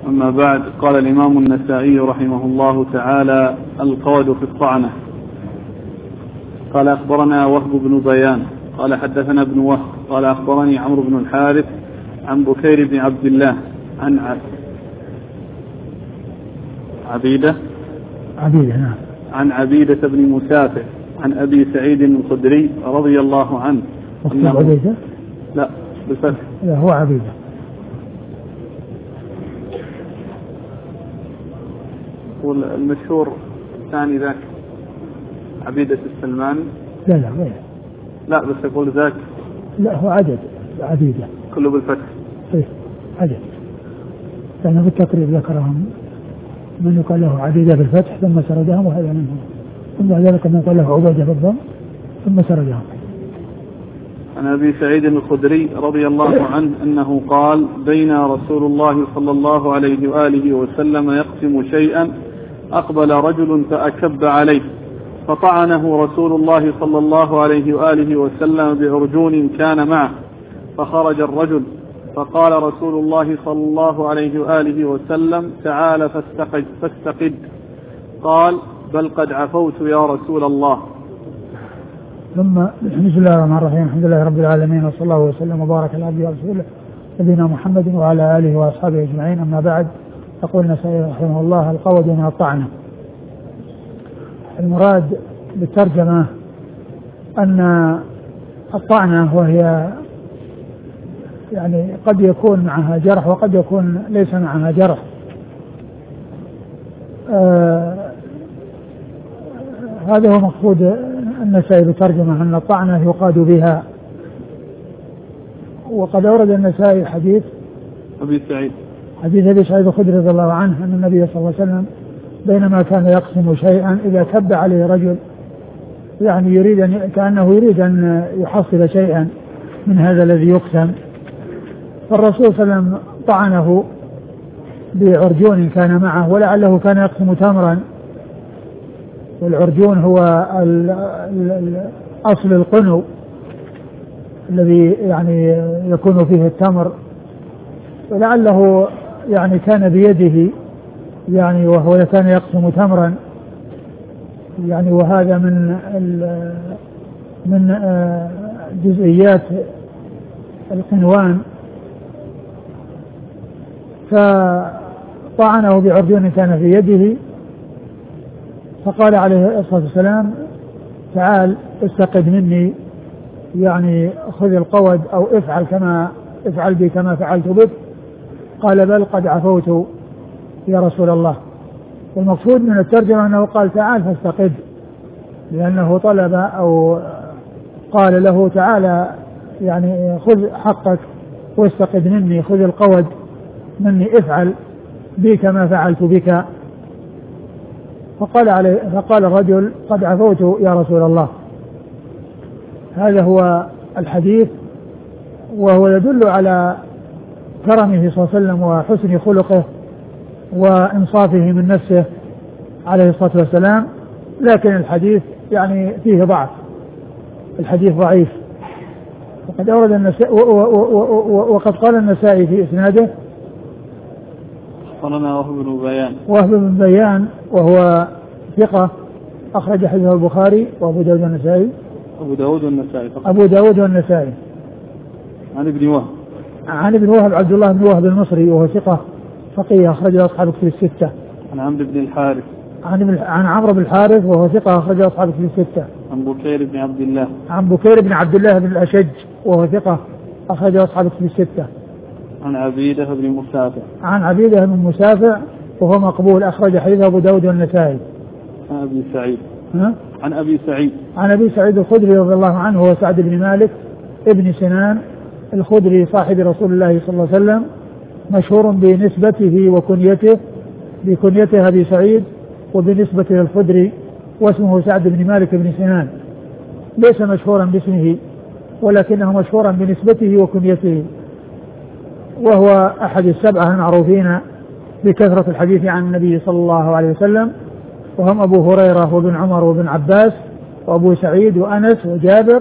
أما بعد، قال الإمام النسائي رحمه الله تعالى: القود في الطعنة. قال: أخبرنا وهب بن بيان قال حدثنا ابن وهب قال أخبرني عمرو بن الحارث عن بكير بن عبد الله عن عبيدة بن مسافر عن أبي سعيد الخدري رضي الله عنه عبيدة؟ لا بالفتح. لا هو عبيدة. والمشهور الثاني ذاك عبيدة السلماني. لا غير. لا بس يقول ذاك. لا هو عبيدة كله بالفتح. إيه عدد. لأنه بالتقريب ذكرهم من يقال له عبيدة بالفتح ثم سردهم، وهذا منهم. ثم ذلك من يقال له عبيدة بالضم ثم سردهم. عن أبي سعيد الخدري رضي الله عنه أنه قال: بين رسول الله صلى الله عليه وآله وسلم يقسم شيئا أقبل رجل فأكب عليه فطعنه رسول الله صلى الله عليه وآله وسلم بعرجون كان معه، فخرج الرجل فقال رسول الله صلى الله عليه وآله وسلم: تعال فاستقد. قال: بل قد عفوت يا رسول الله. ثم بسم الله الرحمن الرحيم، الحمد لله رب العالمين، وصلى الله وسلم وبارك على عبده ورسوله نبينا محمد وعلى آله وأصحابه أجمعين. أما بعد، يقول النسائي رحمه الله: القود من الطعنة. المراد بالترجمة أن الطعنة وهي يعني قد يكون معها جرح وقد يكون ليس معها جرح. هذا هو مقصود النسائي بترجمة أن الطعنة يقاد بها. وقد أورد النسائي حديث أبي سعيد الخدري رضي الله عنه أن النبي صلى الله عليه وسلم بينما كان يقسم شيئا إذا كب عليه رجل، يعني كأنه يريد أن يحصل شيئا من هذا الذي يقسم، فالرسول صلى الله عليه وسلم طعنه بعرجون كان معه، ولعله كان يقسم تمرا، والعرجون هو أصل القنو الذي يعني يكون فيه التمر، ولعله يعني كان بيده يعني وهو كان يقسم تمرا يعني، وهذا من جزئيات القنوان، فطعنه بعرجون كان في يده، فقال عليه الصلاة والسلام: تعال استقد مني، يعني خذ القود أو افعل بي كما فعلت بك. قال: بل قد عفوت يا رسول الله. والمقصود من الترجمة أنه قال: تعال فاستقد، لأنه طلب أو قال له: تعال يعني خذ حقك واستقد مني، خذ القود مني، افعل بي كما فعلت بك. فقال الرجل: قد عفوت يا رسول الله. هذا هو الحديث، وهو يدل على كرمه صلى الله عليه وسلم وحسن خلقه وإنصافه من نفسه عليه الصلاة والسلام، لكن الحديث يعني فيه ضعف، الحديث ضعيف. وقد أورد النسائي وقد قال النسائي في إسناده: أخبرنا وهب بن بيان وهو ثقة أخرج حديثه البخاري وأبو داود والنسائي. أبو داود والنسائي. عن ابن وهب عبد الله بن وهب المصري وهو ثقة فقيه أخرج أصحاب الكتب الستة. عن عمرو بن الحارث. عن عمرو بن الحارث وهو ثقة أخرج أصحاب الكتب الستة. عن بكير بن عبد الله بن الأشج وهو ثقة أخرج أصحاب الكتب الستة. عن عبيدة بن مسافع وهو مقبول أخرج حديثه أبو داود والنسائي. عن أبي سعيد الخدري رضي الله عنه هو سعد بن مالك ابن سنان الخدري صاحب رسول الله صلى الله عليه وسلم، مشهور بنسبته وكنيته، بكنيته أبي سعيد وبنسبته الخدري، واسمه سعد بن مالك بن سنان، ليس مشهورا باسمه ولكنه مشهورا بنسبته وكنيته، وهو أحد السبعة المعروفين بكثرة الحديث عن النبي صلى الله عليه وسلم، وهم أبو هريرة وابن عمر وابن عباس وأبو سعيد وأنس وجابر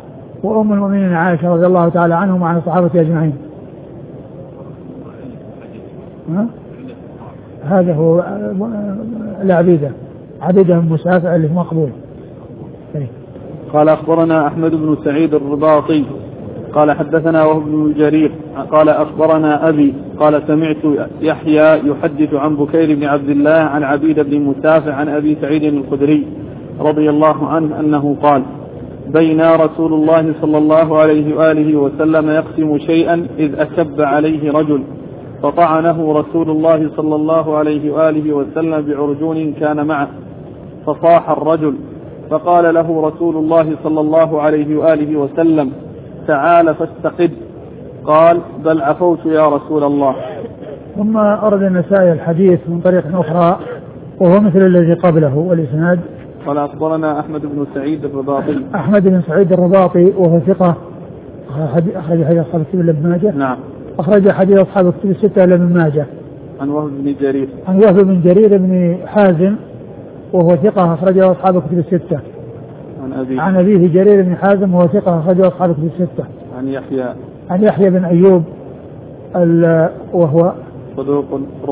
وأم المؤمنين عائشة رضي الله تعالى عنهم وعن الصحابة أجمعين. هذا هو العبيدة، عبيدة المسافع اللي مقبول. قال أخبرنا أحمد بن سعيد الرباطي قال حدثنا وهو بن جرير قال أخبرنا أبي قال سمعت يحيى يحدث عن بكير بن عبد الله عن عبيد بن مسافع عن أبي سعيد الخدري رضي الله عنه أنه قال بينا رسول الله صلى الله عليه وآله وسلم يقسم شيئا إذ أشب عليه رجل فطعنه رسول الله صلى الله عليه وآله وسلم بعرجون كان معه فصاح الرجل فقال له رسول الله صلى الله عليه وآله وسلم تعال فاستقد قال بل عفوت يا رسول الله. ثم أرد النسائي الحديث من طريق أخرى وهو مثل الذي قبله والإسناد. قال أخبرنا أحمد بن سعيد الرباطي أحمد بن سعيد الرباطي وهو ثقة أخرج حديث أصحاب الكتب إلا ابن ماجه. نعم. أخرج حديث أصحاب الكتب الستة إلا ابن ماجه. عن وهب بن جرير. عن وهب بن جرير بن حازم وهو ثقة أخرجه أصحاب الكتب الستة. عن أبيه جرير بن حازم وهو ثقة أخرجه أصحاب الكتب الستة. عن يحيى بن أيوب وهو صدوق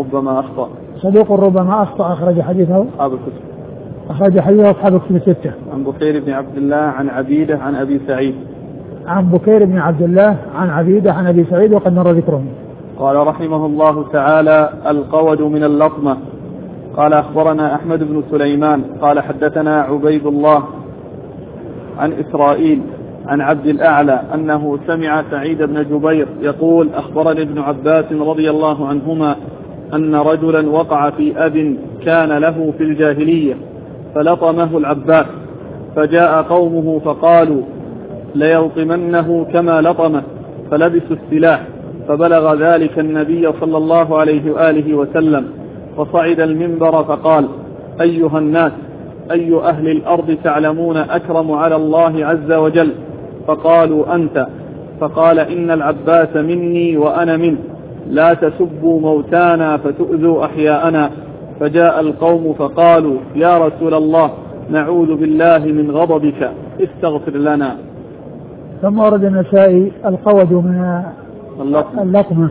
ربما أخطأ أخرج حديثه أصحاب الكتب. أخرج حديثه أصحاب الكتب الستة. عن بكير بن عبد الله عن عبيدة عن أبي سعيد. عن بكير بن عبد الله عن عبيدة عن أبي سعيد وقد مر ذكرهم. قال رحمه الله تعالى القود من اللطمة. قال أخبرنا أحمد بن سليمان قال حدثنا عبيد الله عن إسرائيل عن عبد الأعلى أنه سمع سعيد بن جبير يقول أخبرني ابن عباس رضي الله عنهما أن رجلا وقع في أب كان له في الجاهلية فلطمه العباس فجاء قومه فقالوا ليلطمنه كما لطمه فلبسوا السلاح فبلغ ذلك النبي صلى الله عليه وآله وسلم فصعد المنبر فقال أيها الناس أي أهل الأرض تعلمون أكرم على الله عز وجل فقالوا أنت فقال إن العباس مني وأنا منه لا تسبوا موتانا فتؤذوا أحياءنا فجاء القوم فقالوا يا رسول الله نعوذ بالله من غضبك استغفر لنا. ثم ورد النسائي القود من اللطمة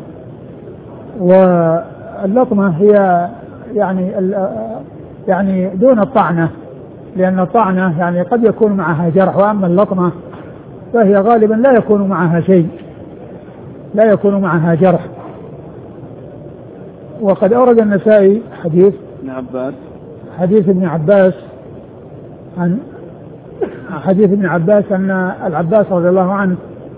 واللطمة هي يعني دون الطعنة لأن الطعنة يعني قد يكون معها جرح وأما اللطمة فهي غالبا لا يكون معها شيء لا يكون معها جرح. وقد أورد النسائي حديث ابن عباس عن حديث ابن عباس أن العباس رضي الله عنه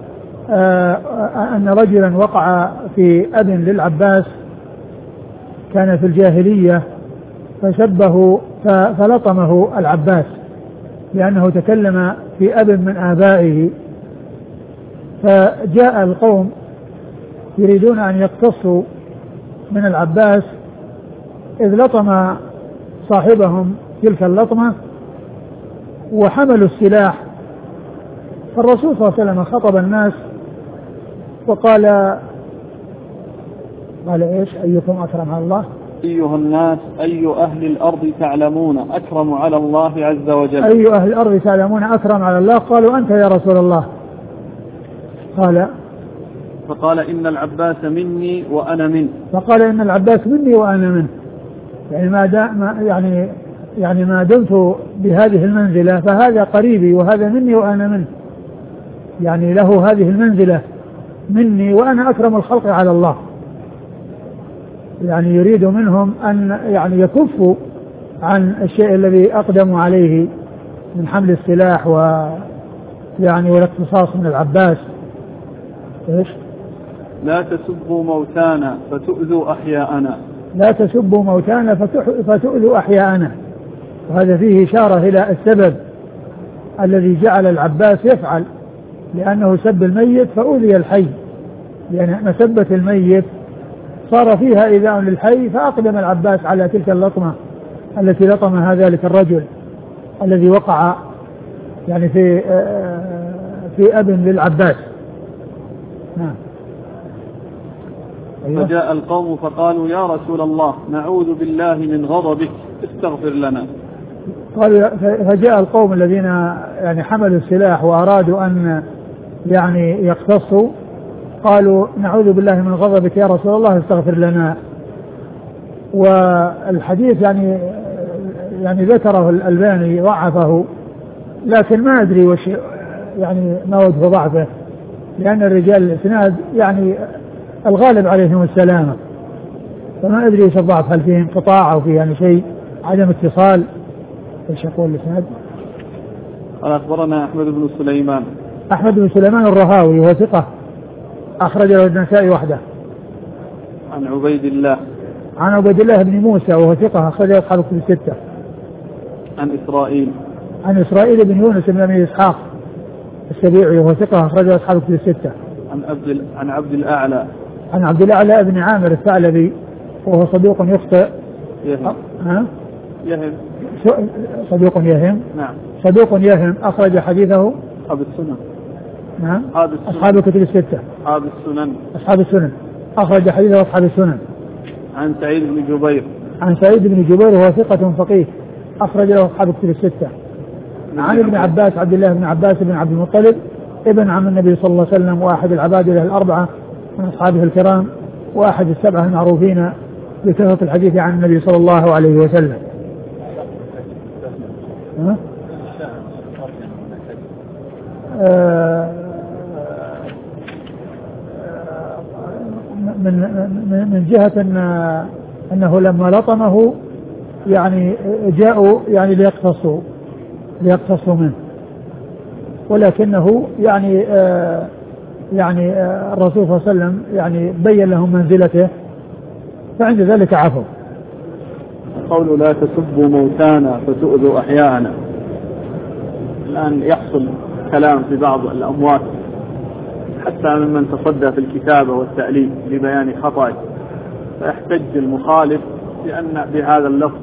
أن رجلا وقع في أب للعباس كان في الجاهلية فسبه فلطمه العباس لأنه تكلم في أب من آبائه فجاء القوم يريدون أن يقتصوا من العباس إذ لطم صاحبهم تلك اللطمة وحملوا السلاح فالرسول صلى الله عليه وسلم خطب الناس وقال إيش أيكم أكرم على الله أيها الناس أي أهل الأرض تعلمون أكرم على الله عز وجل أي أهل الأرض تعلمون أكرم على الله قالوا أنت يا رسول الله فقال إن العباس مني وأنا منه فقال إن العباس مني وأنا منه يعني ما دمت بهذه المنزلة فهذا قريبي وهذا مني وأنا منه يعني له هذه المنزلة مني وأنا أكرم الخلق على الله يعني يريد منهم أن يعني يكفوا عن الشيء الذي أقدموا عليه من حمل السلاح ويعني والاقتصاص من العباس. إيش؟ لا تسبوا موتانا فتؤذوا أحياءنا. لا تسبوا موتانا فتؤذوا أحياءنا. وهذا فيه إشارة إلى السبب الذي جعل العباس يفعل لأنه سب الميت فأذي الحي لأن مسبة الميت صار فيها إيذاء للحي فأقدم العباس على تلك اللطمة التي لطمها ذلك الرجل الذي وقع يعني في أب للعباس. نعم. فجاء القوم فقالوا يا رسول الله نعوذ بالله من غضبك استغفر لنا. فجاء القوم الذين يعني حملوا السلاح وأرادوا أن يعني يقتصوا قالوا نعوذ بالله من غضبك يا رسول الله استغفر لنا. والحديث يعني ذكره الألباني ضعفه، لكن ما أدري وش يعني ما وجه ضعفه، لأن الرجال الإسناد يعني الغالب عليهم السلامة، فما أدري ايش الضعف، هل فيه انقطاع أو فيه يعني شيء عدم اتصال. ايش يقول الإسناد؟ قال أخبرنا أحمد بن سليمان. أحمد بن سليمان الرهاوي وهو ثقة أخرج له النسائي وحده. عن عبيد الله. عن عبيد الله بن موسى وهو ثقة أخرج له أصحاب الكتب الستة. عن إسرائيل. عن إسرائيل بن يونس بن أبي إسحاق السبيعي وهو ثقة أخرج له أصحاب الكتب الستة. عن عبد الأعلى. عن عبد الأعلى بن عامر الثعلبي وهو صدوق يخطئ. يهم. صدوق يهم. نعم. صدوق يهم أخرج حديثه أصحاب السنن. نعم. أصحاب الكتب الستة. أصحاب السنن أخرج حديثه أصحاب السنن. عن سعيد بن جبير. عن سعيد بن جبير وهو ثقة فقيه أخرج له أصحاب الكتب الستة. عن ابن عباس عبد الله بن عباس بن عبد المطلب ابن عم النبي صلى الله عليه وسلم وأحد العبادلة الأربعة من أصحابه الكرام وأحد السبعة المعروفين بكثرة الحديث عن النبي صلى الله عليه وسلم. من جهة أنه لما لطمه يعني جاءوا يعني ليقتصوا منه، ولكنه يعني الرسول صلى الله عليه وسلم يعني بين لهم منزلته، فعند ذلك عفوا. قول لا تسبوا موتانا فتؤذوا أحياءنا. الآن يحصل كلام في بعض الأموات حتى ممن تصدى في الكتابة والتأليف لبيان خطأ، فيحتج المخالف بهذا اللفظ.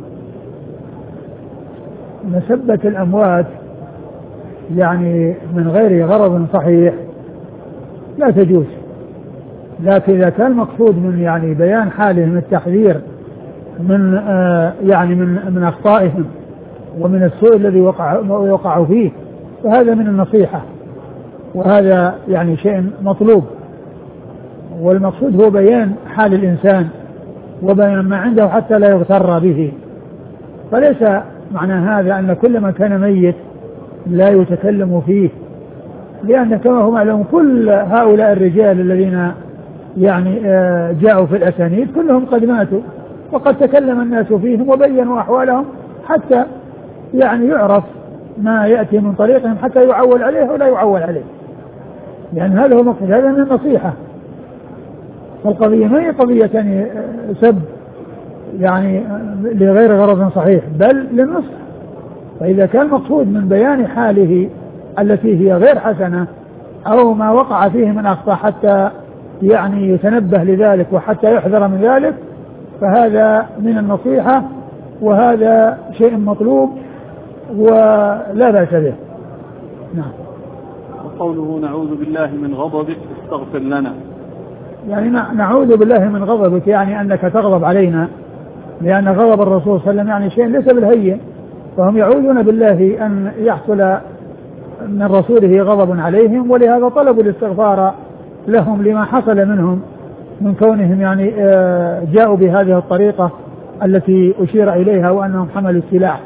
مسبة الأموات يعني من غير غرض صحيح لا تجوز، لكن إذا كان مقصود من يعني بيان حالهم التحذير من يعني من أخطائهم ومن السوء الذي وقعوا فيه، فهذا من النصيحة، وهذا يعني شيء مطلوب، والمقصود هو بيان حال الإنسان وبيان ما عنده حتى لا يغتر به. فليس معنى هذا أن كل من كان ميت لا يتكلم فيه، لأن كما هو معلوم كل هؤلاء الرجال الذين يعني جاءوا في الأسانيد كلهم قد ماتوا، وقد تكلم الناس فيهم وبينوا أحوالهم حتى يعني يعرف ما يأتي من طريقهم حتى يعول عليه ولا يعول عليه، يعني هذا هو مقصود، هذا من النصيحة. فالقضية ما هي قضية يعني سب يعني لغير غرض صحيح، بل للنصح. فإذا كان مقصود من بيان حاله التي هي غير حسنة أو ما وقع فيه من أخطاء حتى يعني يتنبه لذلك وحتى يحذر من ذلك، فهذا من النصيحة، وهذا شيء مطلوب ولا بأس به. نعم. وقوله نعوذ بالله من غضبك استغفر لنا، يعني نعوذ بالله من غضبك يعني أنك تغضب علينا، لأن غضب الرسول صلى الله عليه وسلم يعني شيء ليس بالهين، فهم يعوذون بالله أن يحصل من رسوله غضب عليهم، ولهذا طلبوا الاستغفار لهم لما حصل منهم من كونهم يعني جاءوا بهذه الطريقة التي أشير إليها وأنهم حملوا السلاح.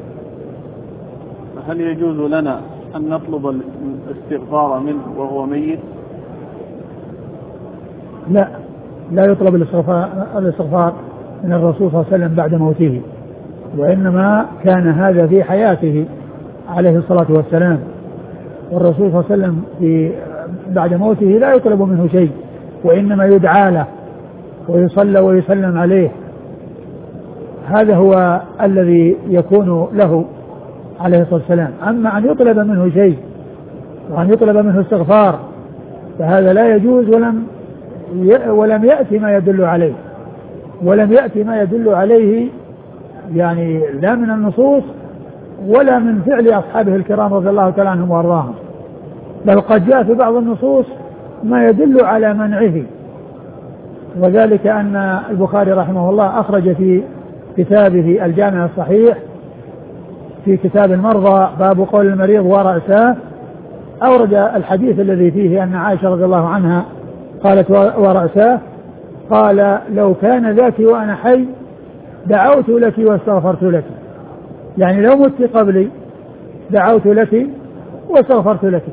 هل يجوز لنا أن نطلب الاستغفار منه وهو ميت؟ لا يطلب الاستغفار من الرسول صلى الله عليه وسلم بعد موته، وإنما كان هذا في حياته عليه الصلاة والسلام، والرسول صلى الله عليه وسلم بعد موته لا يطلب منه شيء، وإنما يدعى له ويصلى ويسلم عليه. هذا هو الذي يكون له عليه الصلاة والسلام. أما أن يطلب منه شيء وأن يطلب منه استغفار فهذا لا يجوز، ولم يأتي ما يدل عليه يعني لا من النصوص ولا من فعل أصحابه الكرام رضي الله تعالى عنهم وأرضاهم، بل قد جاء في بعض النصوص ما يدل على منعه، وذلك أن البخاري رحمه الله أخرج في كتابه الجامع الصحيح في كتاب المرضى باب قول المريض ورأساه، أورد الحديث الذي فيه أن عائشة رضي الله عنها قالت ورأساه، قال لو كان ذاك وأنا حي دعوت لك واستغفرت لك، يعني لو مت قبلي دعوت لك واستغفرت لك.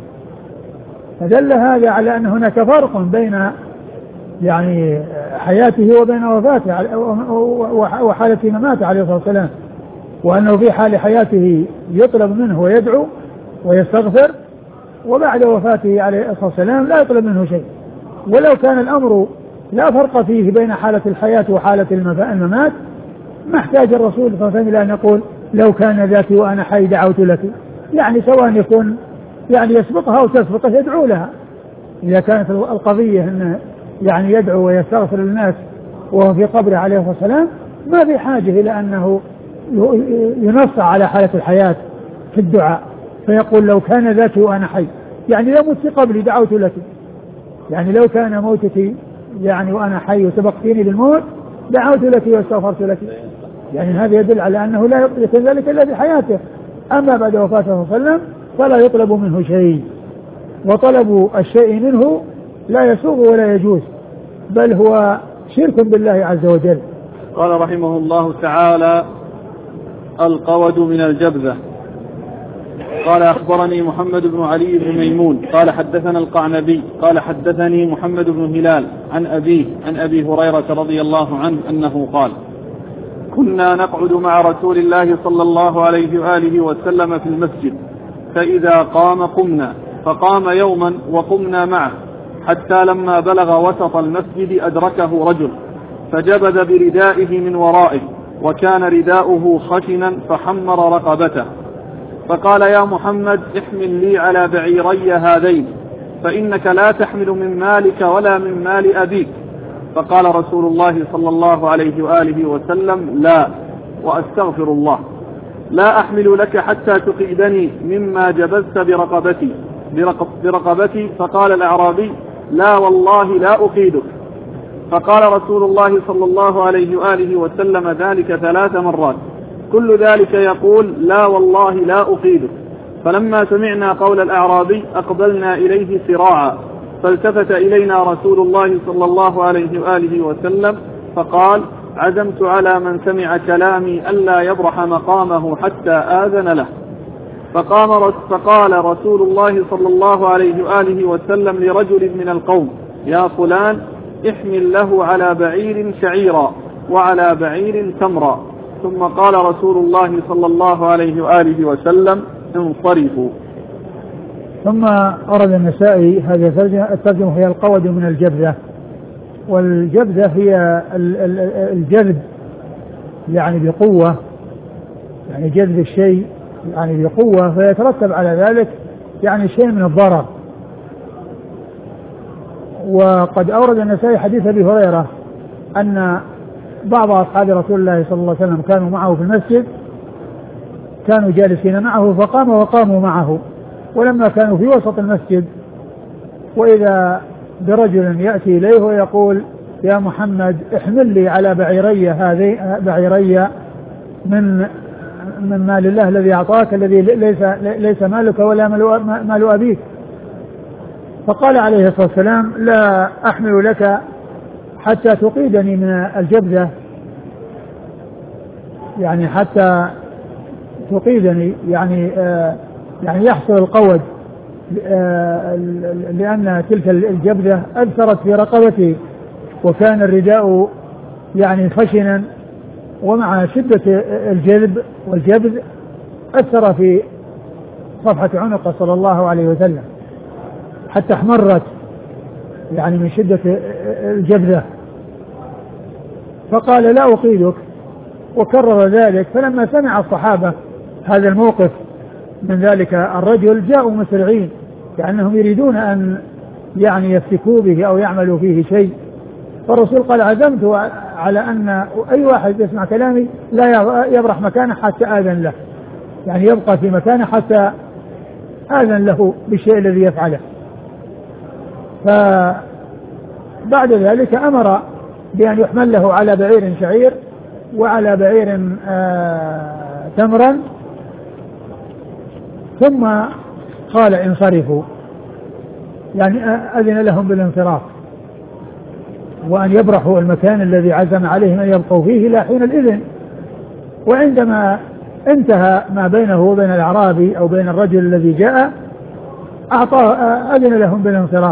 فدل هذا على أن هناك فرق بين يعني حياته وبين وفاته وحالة مماته عليه الصلاة والسلام، وأنه في حال حياته يطلب منه ويدعو ويستغفر، وبعد وفاته عليه الصلاة والسلام لا يطلب منه شيء. ولو كان الأمر لا فرق فيه بين حالة الحياة وحالة الممات ما احتاج الرسول صلى الله عليه وسلم إلى أن يقول لو كان ذاتي وأنا حي دعوت لك، يعني سواء يكون يعني يسبقها أو تسبقه يدعو لها. إذا كانت القضية أنه يعني يدعو ويستغفر للناس وهو في قبره عليه الصلاة والسلام ما في حاجة إلى أنه ينص على حالة الحياة في الدعاء فيقول لو كان ذاتي وأنا حي، يعني لو مت قبلي دعوت لك، يعني لو كان موتتي يعني وأنا حي وسبقتيني بالموت دعوت لك واستغفرت لك. يعني هذا يدل على أنه لا يكون ذلك إلا في حياته. أما بعد وفاته صلى الله عليه وسلم فلا يطلب منه شيء، وطلب الشيء منه لا يسوغ ولا يجوز، بل هو شرك بالله عز وجل. قال رحمه الله تعالى: القود من الجبذة. قال: أخبرني محمد بن علي بن ميمون قال حدثنا القعنبي قال حدثني محمد بن هلال عن أبيه عن أبي هريرة رضي الله عنه أنه قال: كنا نقعد مع رسول الله صلى الله عليه وآله وسلم في المسجد، فإذا قام قمنا، فقام يوما وقمنا معه، حتى لما بلغ وسط المسجد أدركه رجل فجبذ بردائه من ورائه، وكان رداؤه خشنا فحمر رقبته، فقال: يا محمد احمل لي على بعيري هذين، فإنك لا تحمل من مالك ولا من مال أبيك. فقال رسول الله صلى الله عليه وآله وسلم: لا، وأستغفر الله، لا أحمل لك حتى تقيدني مما جبذت برقبتي. فقال الأعرابي: لا والله لا أقيدك. فقال رسول الله صلى الله عليه وآله وسلم ذلك 3 مرات، كل ذلك يقول: لا والله لا أقيدك. فلما سمعنا قول الأعرابي أقبلنا إليه سراعا، فالتفت إلينا رسول الله صلى الله عليه وآله وسلم فقال: عزمت على من سمع كلامي ألا يبرح مقامه حتى آذن له. فقال رسول الله صلى الله عليه وآله وسلم لرجل من القوم: يا فلان احمل له على بعير شعيرا وعلى بعير تمرا. ثم قال رسول الله صلى الله عليه وآله وسلم: انصرفوا. ثم أرد النسائي هذه الترجمة هي القود من الجبذة، والجبذة هي الجذب يعني بقوة، يعني جذب الشيء يعني بقوة، فيترتب على ذلك يعني شيء من الضرر. وقد أورد النسائي حديث أبي هريرة أن بعض أصحاب رسول الله صلى الله عليه وسلم كانوا معه في المسجد، كانوا جالسين معه فقام وقاموا معه، ولما كانوا في وسط المسجد وإذا برجل يأتي إليه ويقول: يا محمد احمل لي على بعيري من مال الله الذي أعطاك الذي ليس مالك ولا مال أبيك. فقال عليه الصلاة والسلام: لا أحمل لك حتى تقيدني من الجبذة، يعني حتى تقيدني يعني يحصل القود، لأن تلك الجبذة أثرت في رقبتي، وكان الرداء يعني خشنا، ومع شدة الجذب والجبذ أثر في صفحة عنقه صلى الله عليه وسلم حتى احمرت يعني من شدة الجبذة. فقال: لا أقيدك، وكرر ذلك. فلما سمع الصحابة هذا الموقف من ذلك الرجل جاءوا مسرعين، لأنهم يريدون أن يعني يفتكوا به أو يعملوا فيه شيء. فالرسول قال: عزمت على أن أي واحد يسمع كلامي لا يبرح مكانه حتى آذن له، يعني يبقى في مكانه حتى آذن له بالشيء الذي يفعله. فبعد ذلك أمر بأن يحمل له على بعير شعير وعلى بعير تمرا، ثم قال: انصرفوا، يعني أذن لهم بالانصراف وأن يبرحوا المكان الذي عزم عليهم أن يبقوا فيه إلى حين الإذن وعندما انتهى ما بينه وبين الأعرابي أو بين الرجل الذي جاء أعطاه أذن لهم بالانصراف.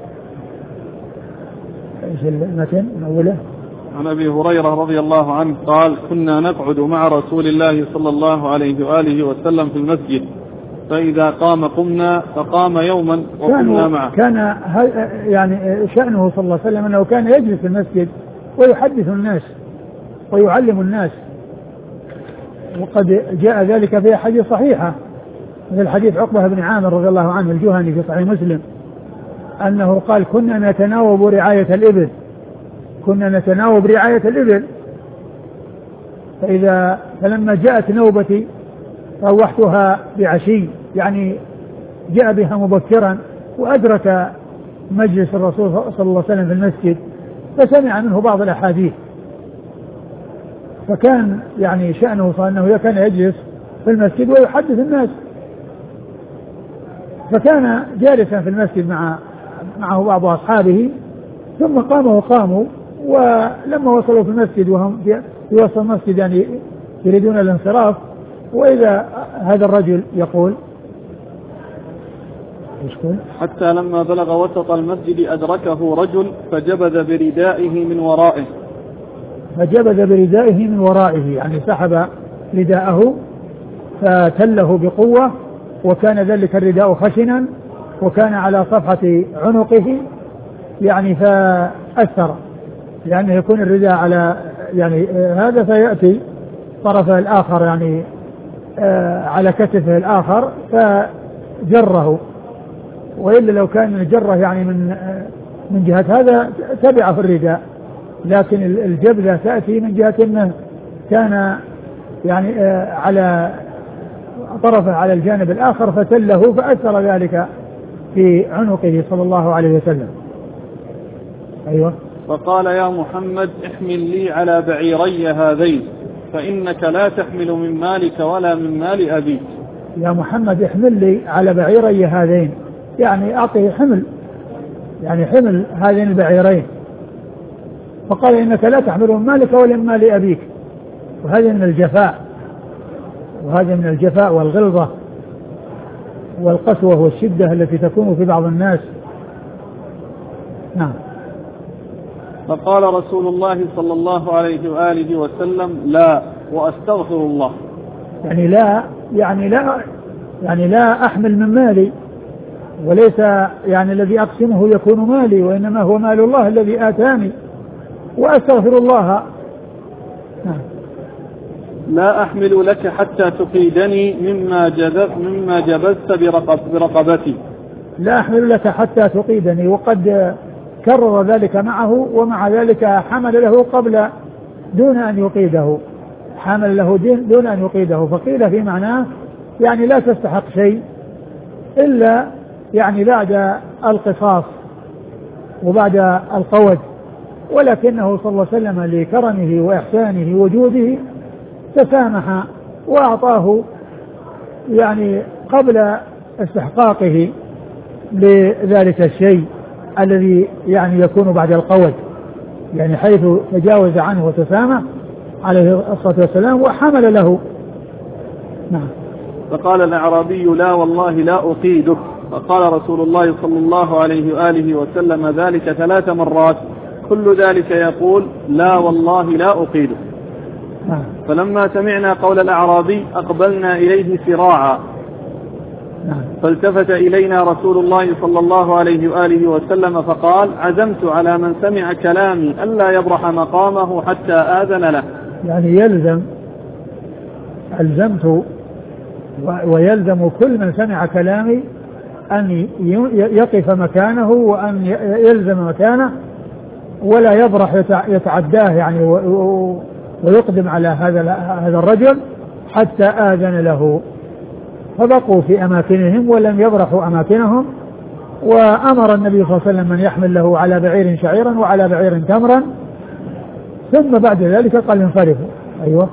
ايش المتن من أوله؟ عن أبي هريرة رضي الله عنه قال كنا نقعد مع رسول الله صلى الله عليه وآله وسلم في المسجد فإذا قام قمنا فقام يوما وقمنا معه. كان يعني شأنه صلى الله عليه وسلم أنه كان يجلس في المسجد ويحدث الناس ويعلم الناس، وقد جاء ذلك في حديث صحيحة مثل حديث عقبة بن عامر رضي الله عنه الجهني في صحيح مسلم أنه قال كنا نتناوب رعاية الإبل، كنا نتناوب رعاية الإبل فلما جاءت نوبتي روحتها بعشي، يعني جاء بها مبكرا وأدرك مجلس الرسول صلى الله عليه وسلم في المسجد فسمع منه بعض الأحاديث، فكان يعني شأنه أنه كان يجلس في المسجد ويحدث الناس، فكان جالسا في المسجد معه بعض أصحابه ثم قاموا ولما وصلوا في المسجد وهم في وسط المسجد يعني يريدون الانصراف وإذا هذا الرجل يقول حتى لما بلغ وسط المسجد أدركه رجل فجبذ بردائه من ورائه، يعني سحب رداءه فتله بقوة، وكان ذلك الرداء خشنا وكان على صفحة عنقه يعني فأثر، يعني يكون الرداء على يعني هذا فيأتي طرفه الآخر يعني على كتفه الآخر فجره، وإلا لو كان جره يعني من جهة هذا تبع في الرداء، لكن الجبلة تأتي من جهة أنه كان يعني على طرفه على الجانب الآخر فتله فأثر ذلك في عنقه صلى الله عليه وسلم. أيوة. فقال يا محمد احمل لي على بعيري هذين فإنك لا تحمل من مالك ولا من مال أبيك. يا محمد احمل لي على بعيري هذين، يعني أعطيه حمل، يعني حمل هذين البعيرين، فقال إنك لا تحمل من مالك ولا من مال أبيك، وهذا من الجفاء والغلظة والقسوة والشدة التي تكون في بعض الناس. نعم. فقال رسول الله صلى الله عليه وآله وسلم لا وأستغفر الله، يعني لا أحمل من مالي، وليس يعني الذي أقسمه يكون مالي، وإنما هو مال الله الذي آتاني، وأستغفر الله. نعم. لا أحمل لك حتى تقيدني مما جبزت برقبتي. لا أحمل لك حتى تقيدني، وقد كرر ذلك معه، ومع ذلك حمل له قبل دون أن يقيده، حمل له دون أن يقيده، فقيل في معناه يعني لا تستحق شيء إلا يعني بعد القصاص وبعد القود، ولكنه صلى الله عليه وسلم لكرمه وإحسانه وجوده تسامح وأعطاه يعني قبل استحقاقه لذلك الشيء الذي يعني يكون بعد القود، يعني حيث تجاوز عنه وتسامح عليه الصلاة والسلام وحمل له. نعم. فقال الأعرابي لا والله لا أقيدك، فقال رسول الله صلى الله عليه وآله وسلم ذلك 3 مرات، كل ذلك يقول لا والله لا أقيدك. فلما سمعنا قول الأعرابي أقبلنا إليه سراعا، فالتفت إلينا رسول الله صلى الله عليه وآله وسلم فقال عزمت على من سمع كلامي ألا يبرح مقامه حتى آذن له، يعني ألزمت ويلزم كل من سمع كلامي أن يقف مكانه وأن يلزم مكانه ولا يبرح يتعداه يعني ويقدم على هذا الرجل حتى آذن له، فبقوا في أماكنهم ولم يبرحوا أماكنهم، وأمر النبي صلى الله عليه وسلم من يحمل له على بعير شعيرا وعلى بعير تمرا، ثم بعد ذلك قال انصرفوا. أيوة.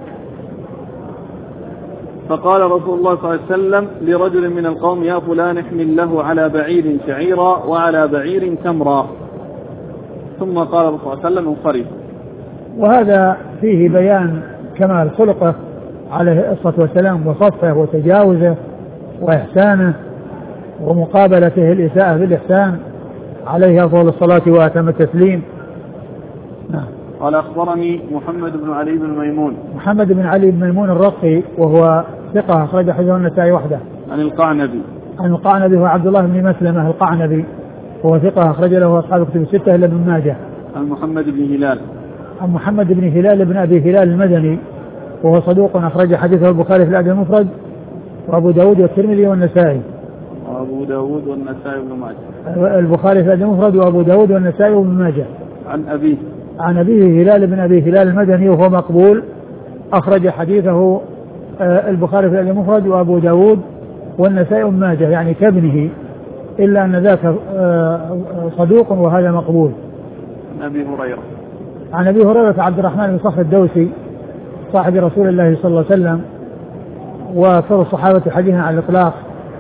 فقال رسول الله صلى الله عليه وسلم لرجل من القوم يا فلان احمل له على بعير شعيرا وعلى بعير تمرا، ثم قال صلى الله عليه وسلم انصرفوا. وهذا فيه بيان كمال خلقه عليه الصلاة والسلام وصفه وتجاوزه وإحسانه ومقابلته الإساءة بالإحسان عليه أفضل الصلاة وأتم التسليم. نعم. قال أخبرني محمد بن علي بن ميمون. محمد بن علي بن ميمون الرقي وهو ثقة أخرج حديثه النسائي وحده. عن القعنبي. عن القعنبي هو عبد الله بن مسلمة القعنبي وهو ثقة أخرج له أصحاب الكتب الستة إلا ابن ماجه. عن محمد بن هلال. عن محمد بن هلال بن أبي هلال المدني وهو صدوق أخرج حديثه البخاري في الأدب المفرد وأبو داود والترمذي والنسائي. وأبو داود والنسائي وابن ماجه. البخاري في الأدب المفرد وأبو داود والنسائي وابن ماجه. عن أبيه. عن أبيه هلال بن أبي هلال المدني وهو مقبول أخرج حديثه البخاري في الأدب المفرد وأبو داود والنسائي وابن ماجه يعني كابنه إلا أن ذاك صدوق وهذا مقبول. عن أبي هريرة. عن أبي هريرة عبد الرحمن بن صخر الدوسي صاحب رسول الله صلى الله عليه وسلم وأكثر الصحابة حديثا على الإطلاق.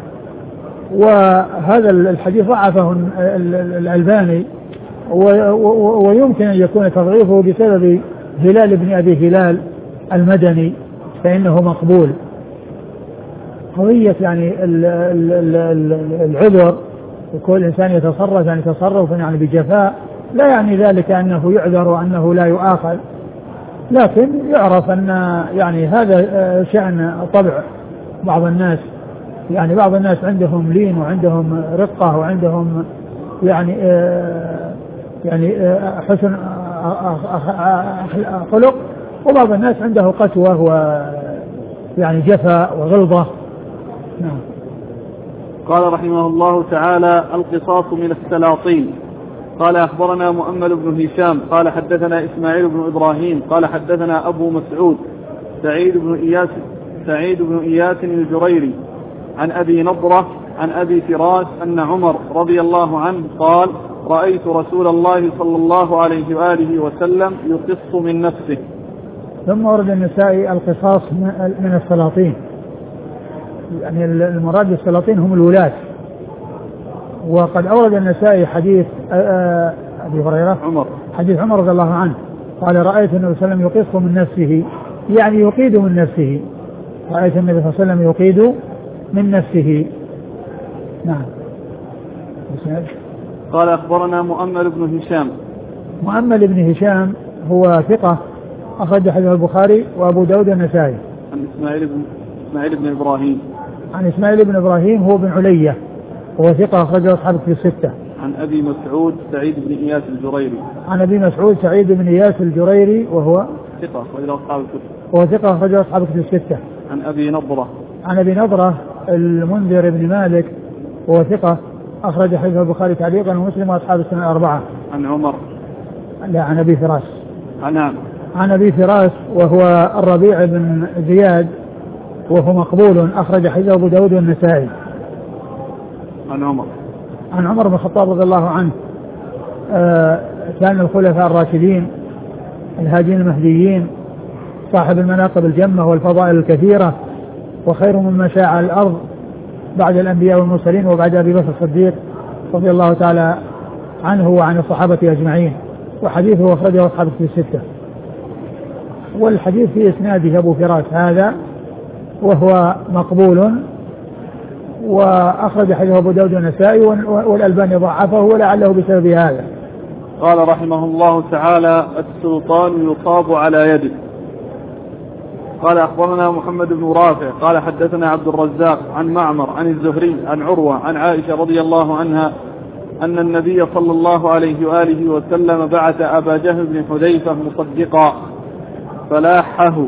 وهذا الحديث ضعفه الألباني ويمكن أن يكون تضعيفه بسبب هلال بن أبي هلال المدني فإنه مقبول. قضية يعني العذر وكل إنسان يتصرف يعني تصرف يعني بجفاء لا يعني ذلك أنه يعذر وأنه لا يؤاخذ، لكن يعرف أن يعني هذا شأن طبع بعض الناس. يعني بعض الناس عندهم لين وعندهم رقة وعندهم يعني حسن خلق، وبعض الناس عنده قسوة ويعني جفاء وغلظة. نعم. قال رحمه الله تعالى: القصاص من السلاطين. قال أخبرنا مؤمل بن هشام قال حدثنا إسماعيل بن إبراهيم قال حدثنا أبو مسعود سعيد بن إياس الجريري عن أبي نضرة عن أبي فراس أن عمر رضي الله عنه قال: رأيت رسول الله صلى الله عليه وآله وسلم يقص من نفسه. ثم ورد النسائي القصاص من السلاطين، يعني المراد بالسلاطين هم الولاة. وقد أورد النسائي حديث أبي هريرة حديث عمر رضي الله عنه قال: رأيت النبي صلى الله عليه وسلم يقص من نفسه، يعني يقيد من نفسه. رأيت النبي صلى الله عليه وسلم يقيد من نفسه. نعم. قال أخبرنا مؤمل بن هشام. مؤمل بن هشام هو ثقة أخرج حديث البخاري وأبو داود النسائي. عن إسماعيل بن إبراهيم. عن إسماعيل بن إبراهيم هو بن علية وهو ثقة أخرج أصحاب في الستة. عن أبي مسعود سعيد بن إياس الجريري. عن أبي مسعود سعيد بن إياس الجريري وهو ثقة أخرج أصحاب الكتب. وهو ثقة أخرج أصحاب في الستة. عن أبي نضرة. عن أبي نضرة المنذر بن مالك وهو ثقة أخرج حديث البخاري تعليقا ومسلم وأصحاب السنة الأربعة. عن عمر. لا، عن أبي فراس. عن أبي فراس وهو الربيع بن زياد وهو مقبول أخرج حديث أبو داود والنسائي. عن عمر بن الخطاب رضي الله عنه كان الخلفاء الراشدين الهادين المهديين صاحب المناقب الجمة والفضائل الكثيرة وخير مما شاع على الأرض بعد الأنبياء والمرسلين وبعد أبي بكر الصديق رضي الله تعالى عنه وعن الصحابة أجمعين. وحديثه أخرجه أصحاب في الستة. والحديث في إسناده أبو فراس هذا وهو مقبول وأخرج حديثه أبو داود والنسائي والألباني ضعفه ولعله بسبب هذا. قال رحمه الله تعالى: السلطان يصاب على يده. قال أخبرنا محمد بن رافع قال حدثنا عبد الرزاق عن معمر عن الزهري عن عروة عن عائشة رضي الله عنها أن النبي صلى الله عليه وآله وسلم بعث أبا جهل بن حذيفة مصدقا فلاحه.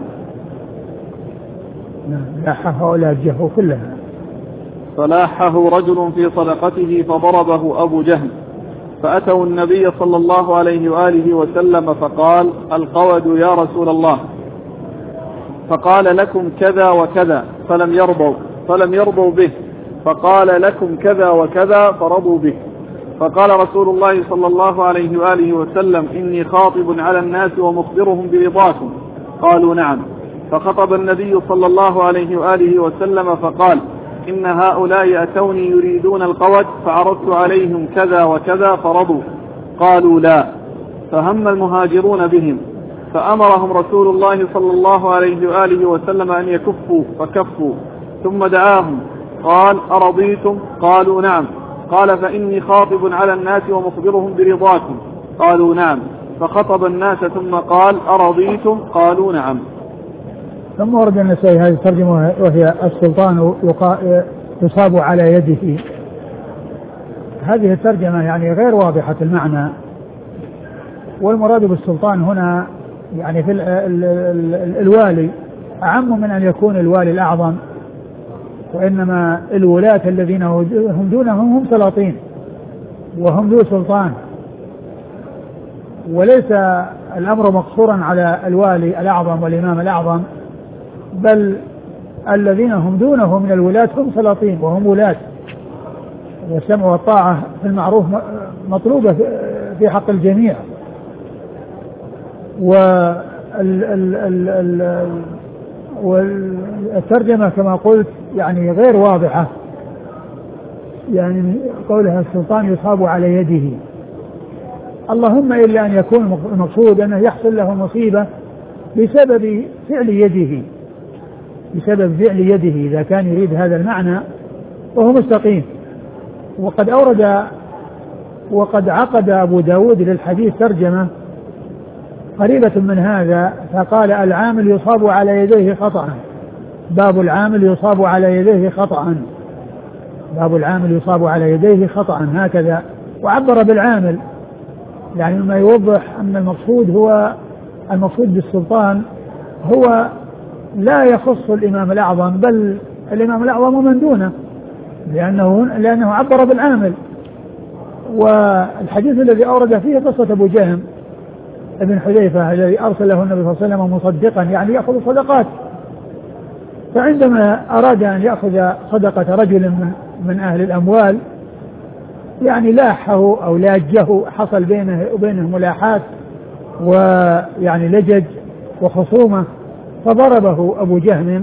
لاحه ولا جهه كلها. فلاحه رجل في صدقته فضربه أبو جهل فأتوا النبي صلى الله عليه وآله وسلم فقال: القود يا رسول الله. فقال: لكم كذا وكذا فلم يرضوا به. فقال: لكم كذا وكذا فرضوا به. فقال رسول الله صلى الله عليه وآله وسلم: إني خاطب على الناس ومخبرهم برضاكم. قالوا: نعم. فخطب النبي صلى الله عليه وآله وسلم فقال: إن هؤلاء أتوني يريدون القود فعرضت عليهم كذا وكذا فرضوا. قالوا: لا. فهم المهاجرون بهم فأمرهم رسول الله صلى الله عليه وآله وسلم أن يكفوا فكفوا، ثم دعاهم قال: أرضيتم؟ قالوا: نعم. قال: فإني خاطب على الناس ومخبرهم برضاكم. قالوا: نعم. فخطب الناس ثم قال: أرضيتم؟ قالوا: نعم. ثم ورد النسائي هذه الترجمة وهي السلطان يصاب على يده. هذه الترجمة يعني غير واضحة المعنى، والمراد بالسلطان هنا يعني في الوالي أعم من أن يكون الوالي الأعظم، وإنما الولاة الذين هم دونهم هم سلاطين وهم ذو سلطان، وليس الأمر مقصورا على الوالي الأعظم والإمام الأعظم، بل الذين هم دونه من الولاة هم سلاطين وهم ولاة، والسمع والطاعة في المعروف مطلوبة في حق الجميع. والترجمة كما قلت يعني غير واضحة، يعني قولها السلطان يصاب على يده، اللهم إلا أن يكون المقصود أنه يحصل له مصيبة بسبب فعل يده، بسبب فعل يده، إذا كان يريد هذا المعنى وهو مستقيم. وقد عقد أبو داود للحديث ترجمة قريبة من هذا، فقال: العامل يصاب على يديه خطأ، باب العامل يصاب على يديه خطأ، باب العامل يصاب على يديه خطأ، هكذا. وعبر بالعامل يعني مما يوضح أن المقصود بالسلطان هو لا يخص الإمام الأعظم، بل الإمام الأعظم ومن دونه، لأنه عبر بالعامل. والحديث الذي أورد فيه قصة أبو جهم ابن حذيفة الذي أرسله النبي صلى الله عليه وسلم مصدقا، يعني يأخذ صدقات، فعندما أراد أن يأخذ صدقة رجل من أهل الأموال يعني لاحه أو لاجه، حصل بينه وبينه ملاحات ويعني لجج وخصومة، فضربه أبو جهم،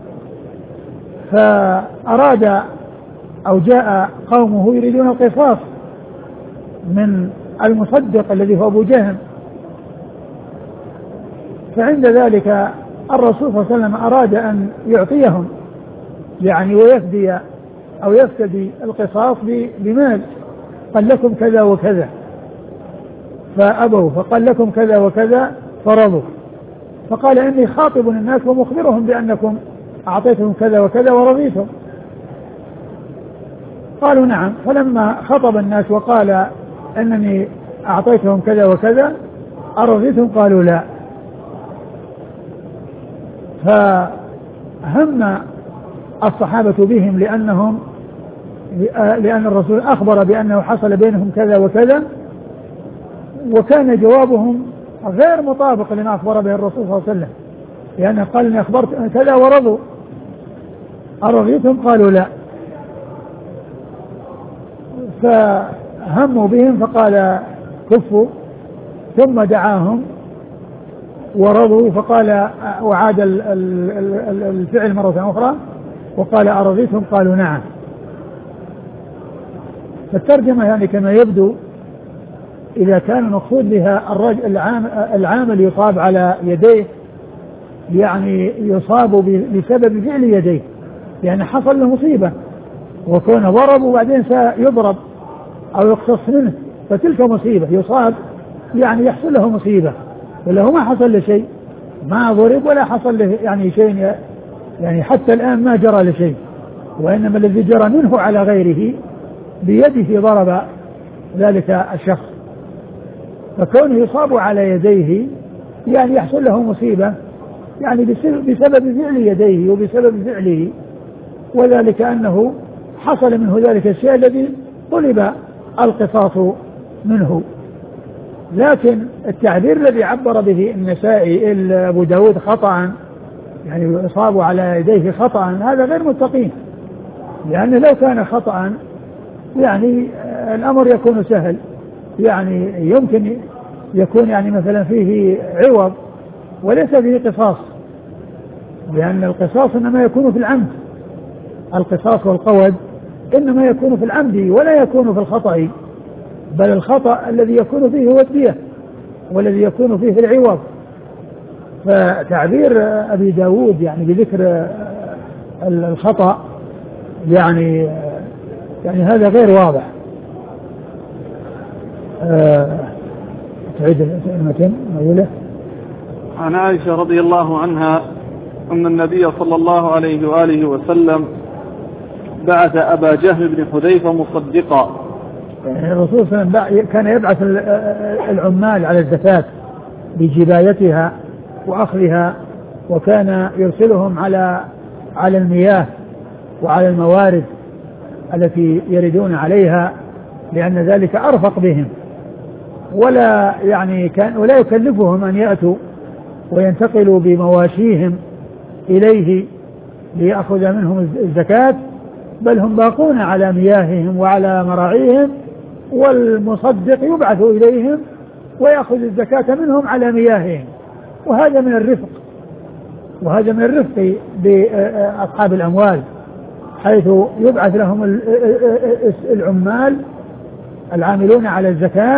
فأراد أو جاء قومه يريدون القصاص من المصدق الذي هو أبو جهم، فعند ذلك الرسول صلى الله عليه وسلم أراد أن يعطيهم يعني ويفدي أو يفتدي القصاص بمال، قال: لكم كذا وكذا، فأبوا، فقال: لكم كذا وكذا، فرضوا، فقال: إني خاطب الناس ومخبرهم بأنكم أعطيتهم كذا وكذا ورضيتم. قالوا: نعم. فلما خطب الناس وقال: إنني أعطيتهم كذا وكذا أرضيتم؟ قالوا: لا. فهم الصحابة بهم لأن الرسول أخبر بأنه حصل بينهم كذا وكذا، وكان جوابهم غير مطابق لما أخبر به الرسول صلى الله عليه وسلم، لأنه قال: إني أخبرت كذا ورضوا، أرضيتم؟ قالوا: لا. فهموا بهم فقال: كفوا، ثم دعاهم ورضوا، فقال وعاد الفعل مرة أخرى وقال: أرضيتم؟ قالوا: نعم. فالترجمة يعني كما يبدو إذا كان المقصود بها العامل يصاب على يديه، يعني يصاب بسبب فعل يديه، يعني حصل له مصيبة وكون ضرب وبعدين سيضرب أو يقتص منه، فتلك مصيبة، يصاب يعني يحصل له مصيبة، وله ما حصل له شيء، ما ضرب ولا حصل له يعني شيء، يعني حتى الآن ما جرى له شيء، وإنما الذي جرى منه على غيره بيده ضرب ذلك الشخص، فكونه يصاب على يديه يعني يحصل له مصيبة يعني بسبب فعل يديه وبسبب فعله، وذلك أنه حصل منه ذلك الشيء الذي طلب القصاص منه. لكن التعبير الذي عبر به النسائي أبو داود خطأ، يعني يصاب على يديه خطأ، هذا غير مستقيم، لأن لو كان خطأ يعني الأمر يكون سهل، يعني يمكن يكون يعني مثلا فيه عوض وليس فيه قصاص، لأن القصاص إنما يكون في العمد، القصاص والقود إنما يكون في العمد ولا يكون في الخطأ، بل الخطأ الذي يكون فيه هو الدية والذي يكون فيه العوض، فتعبير أبي داود يعني بذكر الخطأ يعني هذا غير واضح. تعيد المتن أوله. عن عائشة رضي الله عنها أن النبي صلى الله عليه وآله وسلم بعث أبا جهل بن حذيفة مصدقا. الرسول صلى الله عليه وسلم كان يبعث العمال على الزكاة بجبايتها وأخذها، وكان يرسلهم على المياه وعلى الموارد التي يردون عليها، لأن ذلك أرفق بهم، ولا يكلفهم أن يأتوا وينتقلوا بمواشيهم إليه ليأخذ منهم الزكاة، بل هم باقون على مياههم وعلى مراعيهم، والمصدق يبعث إليهم ويأخذ الزكاة منهم على مياههم. وهذا من الرفق بأصحاب الأموال، حيث يبعث لهم العمال العاملون على الزكاة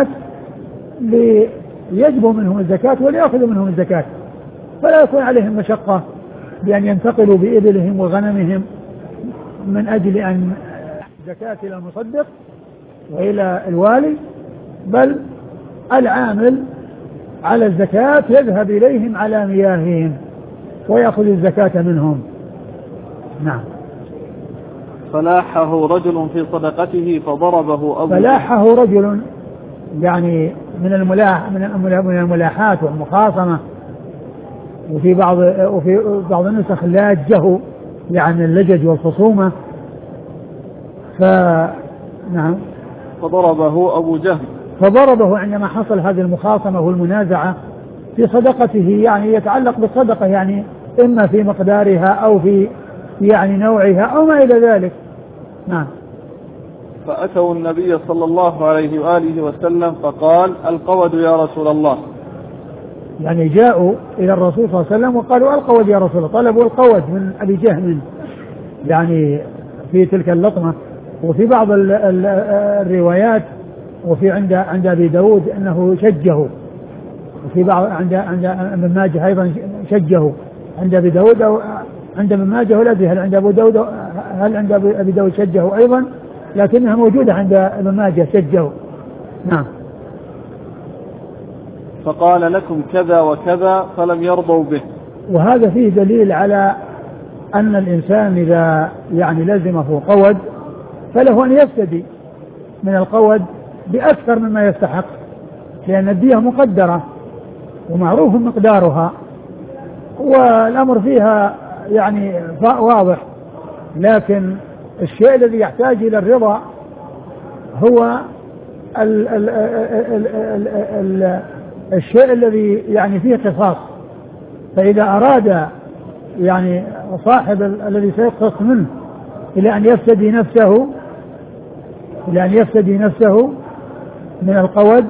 ليجبوا منهم الزكاة وليأخذوا منهم الزكاة، فلا يكون عليهم مشقة بأن ينتقلوا بإبلهم وغنمهم من أجل أن الزكاة إلى المصدق وإلى الوالي، بل العامل على الزكاة يذهب إليهم على مياههم ويأخذ الزكاة منهم. نعم. فلاحه رجل في صدقته فضربه أبو. فلاحه رجل يعني من الملاحات والمخاصمة، وفي بعض النسخ لاجه يعني اللجج والخصومة. نعم. فضربه أبو جهل. فضربه عندما حصل هذه المخاصمة والمنازعة في صدقته، يعني يتعلق بالصدقة، يعني إما في مقدارها أو في يعني نوعها أو ما إلى ذلك. نعم. فأتوا النبي صلى الله عليه وآله وسلم فقال: القود يا رسول الله. يعني جاءوا إلى الرسول صلى الله عليه وسلم وقالوا: القود يا رسول الله، طلبوا القود من أبي جهل يعني في تلك اللطمة. وفي بعض الروايات وفي عند أبي داود أنه شجه، وفي بعض عند ابن ماجه أيضا شجه عند أبي داود، أو عند ابن ماجه ولا أدري هل عند أبو داود، هل عند أبي داود شجه أيضا، لكنها موجودة عند ابن ماجه شجه. نعم. فقال: لكم كذا وكذا، فلم يرضوا به. وهذا فيه دليل على أن الإنسان إذا يعني لزمه قود فله أن يفتدي من القود بأكثر مما يستحق، لأن الدية مقدرة ومعروف مقدارها والأمر فيها يعني واضح. لكن الشيء الذي يحتاج إلى الرضا هو الشيء الذي يعني فيه قصاص. فإذا أراد يعني صاحب الذي سيقتص منه إلى أن يفتدي نفسه من القود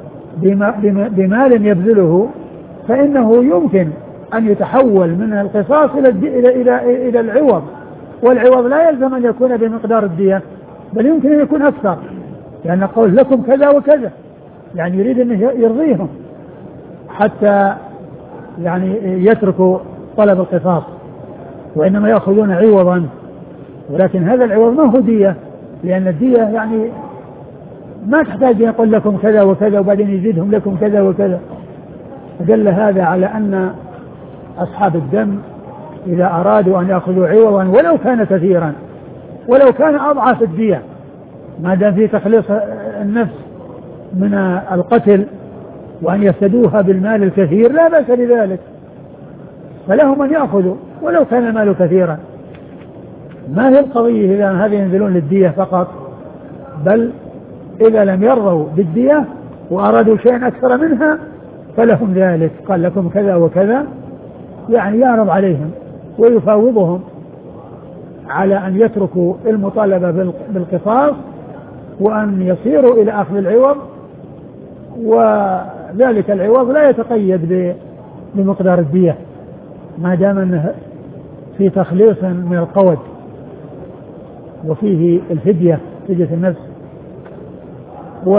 بمال يبذله، فإنه يمكن أن يتحول من القصاص إلى العوض، والعوض لا يلزم أن يكون بمقدار الدية، بل يمكن أن يكون أكثر، لأن قول لكم كذا وكذا يعني يريد أن يرضيهم حتى يعني يتركوا طلب القصاص، وإنما يأخذون عوضا. ولكن هذا العوض ما هو دية، لأن الدية يعني ما تحتاج يقول لكم كذا وكذا وبعدين يزيدهم لكم كذا وكذا. فدل هذا على أن أصحاب الدم إذا أرادوا أن يأخذوا عوضا ولو كان كثيرا ولو كان أضعاف الدية، ما دام في تخليص النفس من القتل وأن يفتدوها بالمال الكثير لا بأس بذلك، فلهم أن يأخذوا ولو كان المال كثيرا. ما هي القضية إذا هذا ينزلون للدية فقط، بل إذا لم يرضوا بالدية وأرادوا شيئا أكثر منها فلهم ذلك. قال لكم كذا وكذا، يعني يعرض عليهم ويفاوضهم على أن يتركوا المطالبة بالقصاص وأن يصيروا إلى أخذ العوض، وذلك العوض لا يتقيد بمقدار الدية ما دام أنه في تخليص من القود وفيه الفدية، فدية النفس.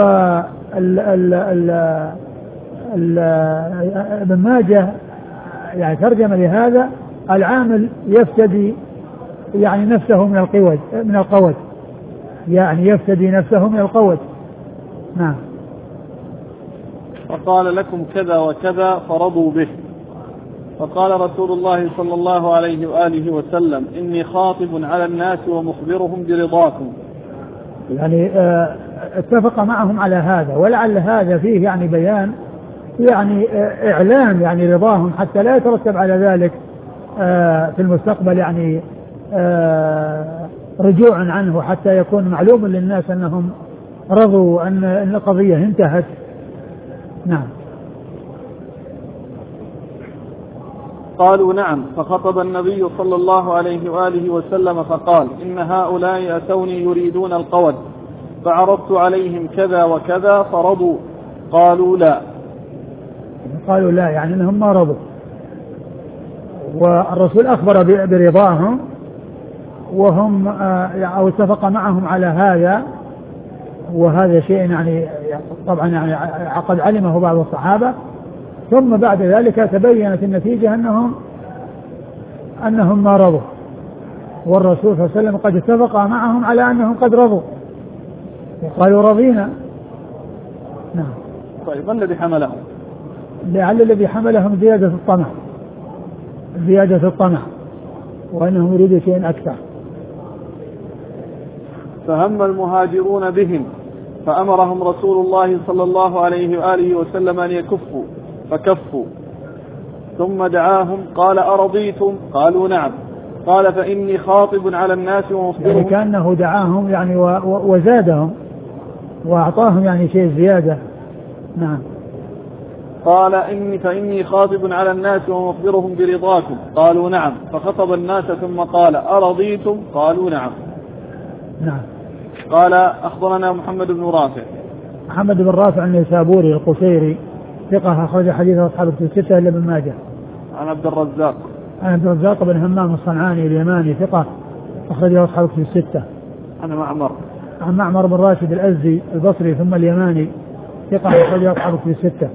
ابن ماجه يعني ترجم لهذا العامل يفتدي يعني نفسه من القود يعني يفتدي نفسه من القود. نعم. فقال لكم كذا وكذا فرضوا به. فقال رسول الله صلى الله عليه وآله وسلم إني خاطب على الناس ومخبرهم برضاكم. يعني اتفق معهم على هذا، ولعل هذا فيه يعني بيان يعني إعلام يعني رضاهم حتى لا يترتب على ذلك في المستقبل يعني رجوع عنه، حتى يكون معلوم للناس أنهم رضوا أن القضية انتهت. نعم. قالوا نعم. فخطب النبي صلى الله عليه وآله وسلم فقال إن هؤلاء أتوني يريدون القود فعرضت عليهم كذا وكذا فرضوا. قالوا لا يعني أنهم ما رضوا، والرسول أخبر برضاهم وهم أو اتفق معهم على هذا، وهذا شيء يعني طبعا يعني قد علمه بعض الصحابة، ثم بعد ذلك تبينت النتيجة أنهم ما رضوا، والرسول صلى الله عليه وسلم قد اتفق معهم على أنهم قد رضوا وقالوا رضينا. نعم. طيب ما الذي حملهم؟ لعل الذي حملهم زيادة الطمع وأنهم يريدوا شيئا أكثر. فهم المهاجرون بهم فأمرهم رسول الله صلى الله عليه وآله وسلم أن يكفوا فكفوا، ثم دعاهم قال أرضيتم؟ قالوا نعم. قال فإني خاطب على الناس ومخبرهم، يعني كأنه دعاهم يعني وزادهم وأعطاهم يعني شيء زيادة. نعم. قال فإني خاطب على الناس ومخبرهم برضاكم. قالوا نعم. فخطب الناس ثم قال أرضيتم؟ قالوا نعم. نعم. قال أخبرنا محمد بن رافع النيسابوري القشيري ثقة أخرج حديثه أصحاب الستة إلا ابن ماجه. عن عبد الرزاق بن همام الصنعاني اليماني ثقة أخرجه أصحاب الستة. عن معمر بن راشد الأزدي البصري ثم اليماني ثقة أخرجه أصحاب الستة.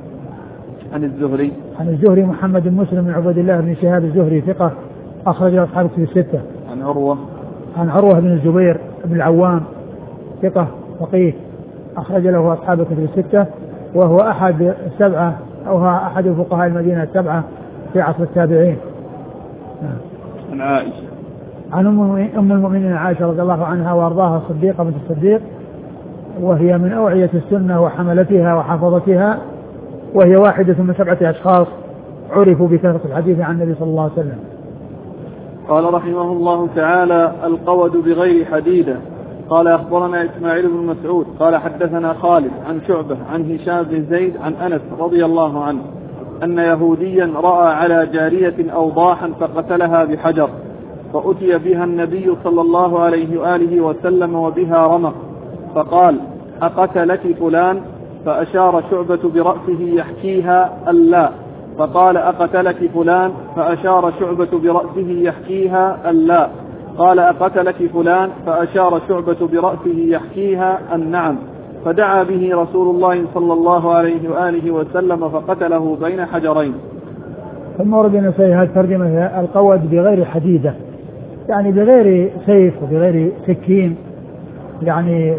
عن الزهري محمد بن مسلم بن عبد الله بن شهاب الزهري ثقة أخرجه أصحاب الستة. عن عروة بن الزبير بن العوام ثقة فقيه أخرج له أصحاب الستة، وهو أحد السبعة أو أحد فقهاء المدينة السبعة في عصر التابعين. عن عائشة عن أم المؤمنين عائشة رضي الله عنها وأرضاها الصديقة بنت الصديق، وهي من أوعية السنة وحملتها وحفظتها، وهي واحدة من 7 أشخاص عرفوا بكثرة الحديث عن النبي صلى الله عليه وسلم. قال رحمه الله تعالى: القود بغير حديدة. قال أخبرنا إسماعيل بن مسعود قال حدثنا خالد عن شعبة عن هشام بن زيد عن أنس رضي الله عنه أن يهوديا رأى على جارية أوضاحا فقتلها بحجر، فأتي بها النبي صلى الله عليه وآله وسلم وبها رمق، فقال: أقتلك فلان؟ فأشار شعبة برأسه يحكيها ألا. فقال: أقتلك فلان؟ فأشار شعبة برأسه يحكيها ألا. قال: أقتلك فلان؟ فأشار شعبة برأسه يحكيها النعم. فدعا به رسول الله صلى الله عليه وآله وسلم فقتله بين حجرين. ثم ورد النسائي ترجمة القود بغير حديدة، يعني بغير سيف وبغير سكين، يعني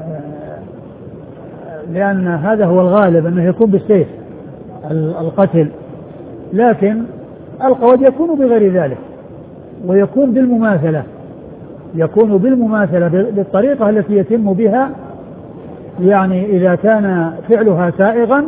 لأن هذا هو الغالب أنه يكون بالسيف القتل، لكن القود يكون بغير ذلك، ويكون بالمماثلة، يكون بالمماثلة بالطريقة التي يتم بها، يعني إذا كان فعلها سائغا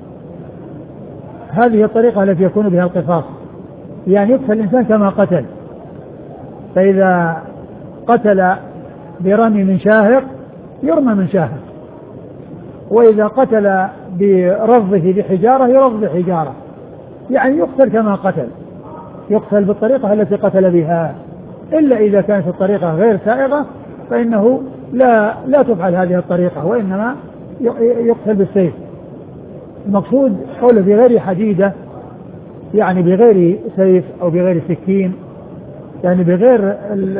هذه الطريقة التي يكون بها القصاص، يعني يقتل الإنسان كما قتل. فإذا قتل برمي من شاهق يرمى من شاهق، وإذا قتل برفضه بحجارة يرفض بحجارة، يعني يقتل كما قتل، يقتل بالطريقة التي قتل بها، إلا إذا كانت الطريقة غير سائغة فإنه لا تفعل هذه الطريقة، وإنما يقتل بالسيف. المقصود قوله بغير حديدة، يعني بغير سيف أو بغير سكين، يعني بغير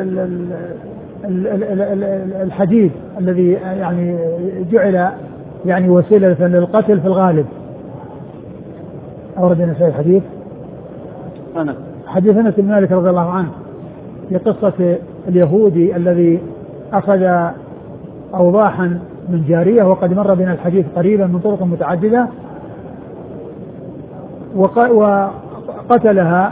الحديد الذي يعني جعل يعني وسيلة للقتل في الغالب. أورد النسائي الحديث أنس. حديث أنس بن مالك رضي الله عنه في قصة اليهودي الذي أخذ أوضاحا من جارية، وقد مر بنا الحديث قريبا من طرق متعددة، وقتلها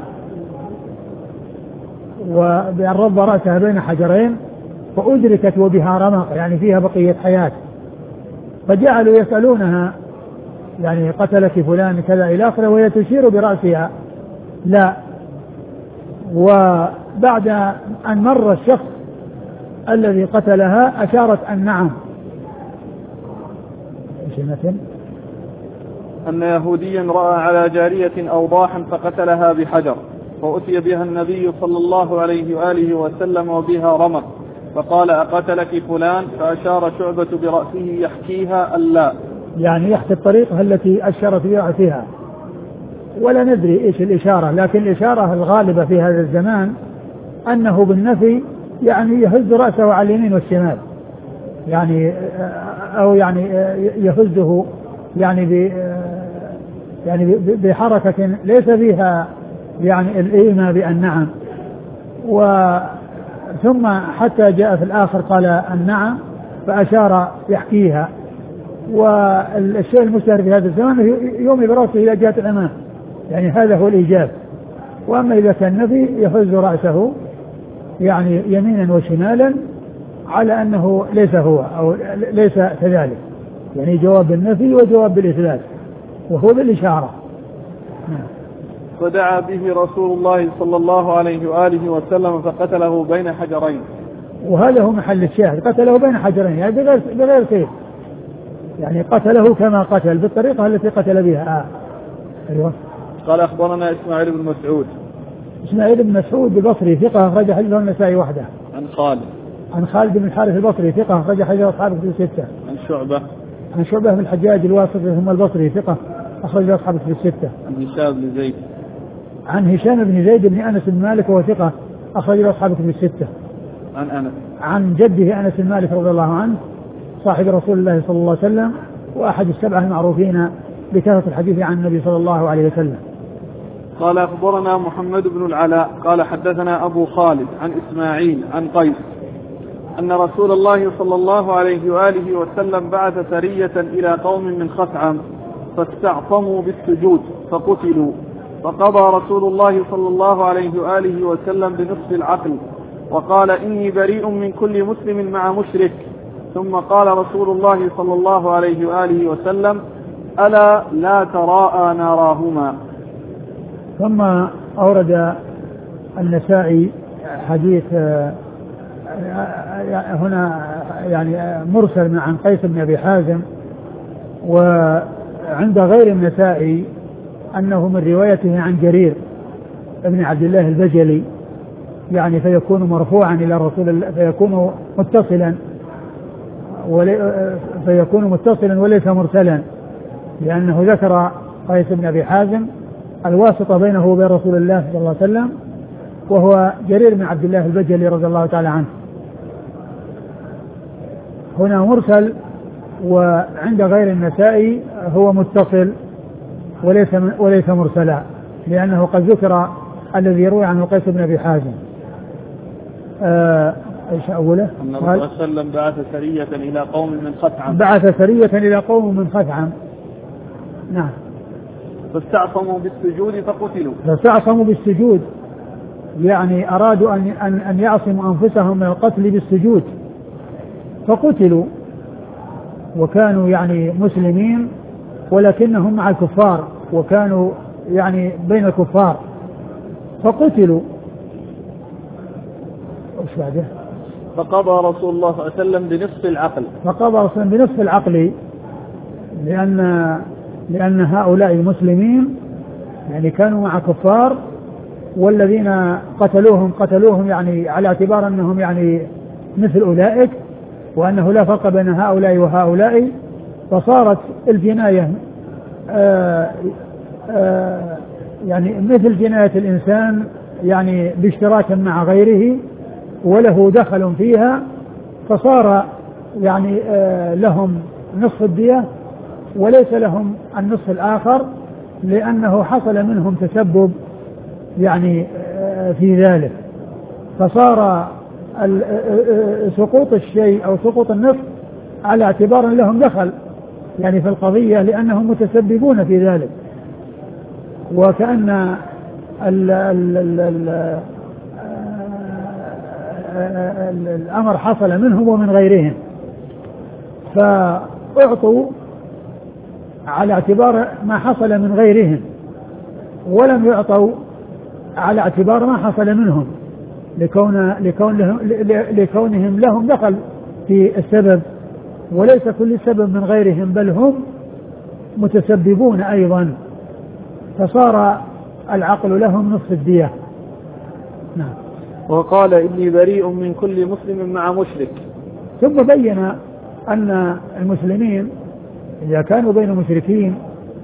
وبأن رب رأسها بين حجرين فأدركت وبها رمق، يعني فيها بقية حياة، فجعلوا يسألونها يعني قتلك فلان كذا إلى آخره، وهي تشير برأسها لا. وبعد أن مر الشخص الذي قتلها أشارت أن نعم. أن يهوديا رأى على جارية أوضاحا فقتلها بحجر، فأتي بها النبي صلى الله عليه وآله وسلم وبها رمق، فقال أقتلك فلان؟ فأشار شعبة برأسه يحكيها ألا، يعني يحكي الطريقة التي أشرت برأسها، ولا ندري إيش الإشارة، لكن الإشارة الغالبة في هذا الزمان أنه بالنفي يعني يهز رأسه على اليمين والشمال، يعني أو يعني يهزه يعني بحركة ليس فيها يعني الإيماء بأن نعم. ثم حتى جاء في الآخر قال النعم فأشار يحكيها. والشيء المشتهر في هذا الزمان يومي برأسه إلى جهة الأمام، يعني هذا هو الإيجاب. وأما إذا كان نفي يهز رأسه يعني يمينا وشمالا على أنه ليس هو أو ليس كذلك، يعني جواب بالنفي وجواب بالإثبات، وهو بالإشارة. فدعا به رسول الله صلى الله عليه وآله وسلم فقتله بين حجرين. وهذا هو محل الشاهد، قتله بين حجرين يعني بغير سيف، يعني قتله كما قتل بالطريقة التي قتل بها. أيوة. قال أخبرنا إسماعيل بن مسعود. إسماعيل بن مسعود البصري ثقة أخرج حديثه النسائي وحده. عن خالد بن الحارث البصري ثقة أخرج حديثه أصحاب الكتب الستة. عن شعبة بن الحجاج الواسطي ثم البصري ثقة أخرج أصحاب الكتب الستة. عن هشام بن زيد بن أنس بن مالك وهو ثقة أخرج أصحاب الكتب الستة. عن جده أنس بن مالك رضي الله عنه صاحب رسول الله صلى الله عليه وسلم وأحد السبعة المعروفين بكثرة الحديث عن النبي صلى الله عليه وسلم. قال أخبرنا محمد بن العلاء قال حدثنا أبو خالد عن إسماعيل عن قيس أن رسول الله صلى الله عليه وآله وسلم بعث سرية إلى قوم من خثعم فاستعصموا بالسجود فقتلوا، فقضى رسول الله صلى الله عليه وآله وسلم بنصف العقل وقال إني بريء من كل مسلم مع مشرك. ثم قال رسول الله صلى الله عليه وآله وسلم ألا لا تراءى ناراهما. ثم أورد النسائي حديث هنا يعني مرسل عن قيس بن أبي حازم، وعند غير النسائي أنه من روايته عن جرير ابن عبد الله البجلي، يعني فيكون مرفوعا إلى رسول الله، فيكون متصلا وليس مرسلا، لأنه ذكر قيس بن أبي حازم الواسطة بينه وبين رسول الله صلى الله عليه وسلم وهو جرير بن عبد الله البجلي رضي الله تعالى عنه. هنا مرسل، وعند غير النسائي هو متصل وليس مرسلا، لأنه قد ذكر الذي يروي عنه قيس بن أبي حازم. ايش أوله؟ أن الرسول صلى الله عليه وسلم بعث سرية إلى قوم من خثعم. نعم. فاستعصموا بالسجود يعني أرادوا أن يعصموا أنفسهم من القتل بالسجود فقتلوا، وكانوا يعني مسلمين ولكنهم مع الكفار، وكانوا يعني بين الكفار فقتلوا. وش بعده؟ فقضى رسول الله صلى الله عليه وسلم بنصف العقل لأن هؤلاء المسلمين يعني كانوا مع كفار، والذين قتلوهم يعني على اعتبار أنهم يعني مثل أولئك، وأنه لا فرق بين هؤلاء وهؤلاء، فصارت الجناية يعني مثل جناية الإنسان يعني باشتراك مع غيره وله دخل فيها، فصار يعني لهم نصف الدية وليس لهم النصف الآخر، لأنه حصل منهم تسبب يعني في ذلك، فصار سقوط الشيء أو سقوط النصف على اعتبار لهم دخل يعني في القضية لأنهم متسببون في ذلك، وكأن الأمر حصل منهم ومن غيرهم، فأعطوا على اعتبار ما حصل من غيرهم ولم يعطوا على اعتبار ما حصل منهم لكونهم لهم دخل في السبب، وليس كل سبب من غيرهم بل هم متسببون أيضا، فصار العقل لهم نصف الدية. نعم. وقال إني بريء من كل مسلم مع مشرك. ثم بين أن المسلمين إذا كانوا بين مشركين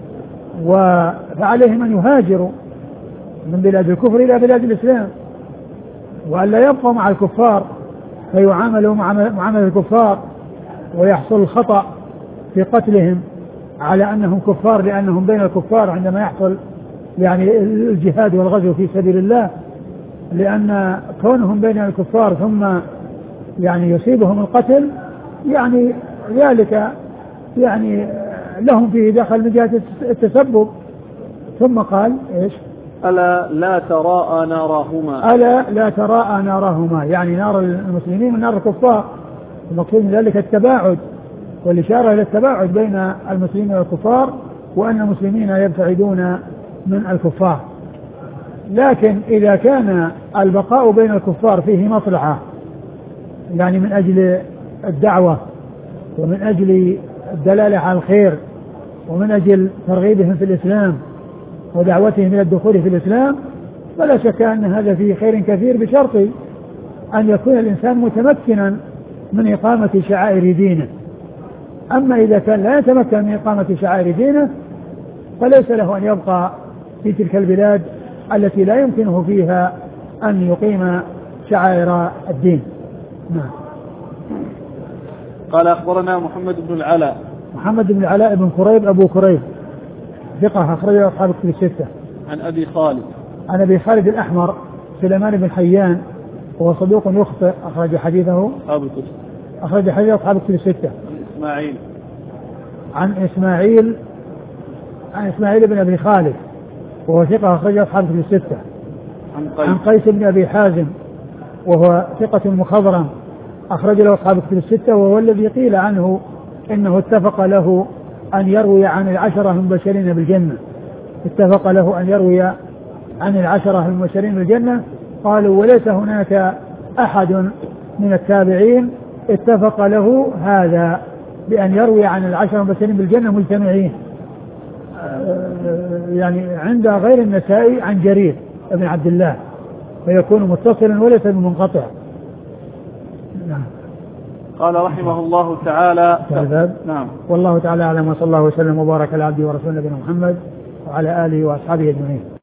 فعليهم أن يهاجروا من بلاد الكفر إلى بلاد الإسلام، وأن لا يبقوا مع الكفار فيعاملوا معاملة الكفار ويحصل الخطأ في قتلهم على أنهم كفار لأنهم بين الكفار عندما يحصل يعني الجهاد والغزو في سبيل الله، لأن كونهم بين الكفار ثم يعني يصيبهم القتل يعني ذلك يعني لهم فيه دخل من جهة التسبب. ثم قال إيش؟ ألا لا تراءى نارهما. ألا لا تراءى نارهما، يعني نار المسلمين ونار الكفار، المقصود من ذلك التباعد، والإشارة إلى التباعد بين المسلمين والكفار، وأن المسلمين يبتعدون من الكفار. لكن إذا كان البقاء بين الكفار فيه مصلحة يعني من أجل الدعوة ومن أجل الدلالة على الخير ومن أجل ترغيبهم في الإسلام ودعوتهم إلى الدخول في الإسلام، فلا شك أن هذا فيه خير كثير بشرط أن يكون الإنسان متمكنا من إقامة شعائر دينه. أما إذا كان لا يتمكن من إقامة شعائر دينه فليس له أن يبقى في تلك البلاد التي لا يمكنه فيها أن يقيم شعائر الدين. نعم. قال أخبرنا محمد بن العلاء. محمد بن العلاء بن كريب أبو كريب ثقة أخرجه أصحاب الكتب الستة. عن أبي خالد. عن أبي خالد الأحمر سليمان بن حيان وهو صدوق يخطئ أخرج حديثه أصحاب الكتب الستة. إسماعيل. عن إسماعيل بن أبي خالد وهو ثقة أخرجه أصحاب الكتب الستة. عن قيس بن أبي حازم وهو ثقة مخضرم أخرج له أصحاب الكتب الستة، وهو الذي قيل عنه إنه اتفق له أن يروي عن العشرة المبشرين بالجنة، اتفق له أن يروي عن العشرة المبشرين بالجنة. قالوا وليس هناك أحد من التابعين اتفق له هذا بأن يروي عن العشرة المبشرين بالجنة مجتمعين، يعني عند غير النسائي عن جرير ابن عبد الله، فيكون متصلا وليس بمنقطع. نعم. قال رحمه الله تعالى. نعم. والله تعالى أعلم، وصلى الله وسلم وبارك على عبده ورسوله نبينا محمد وعلى آله وأصحابه أجمعين.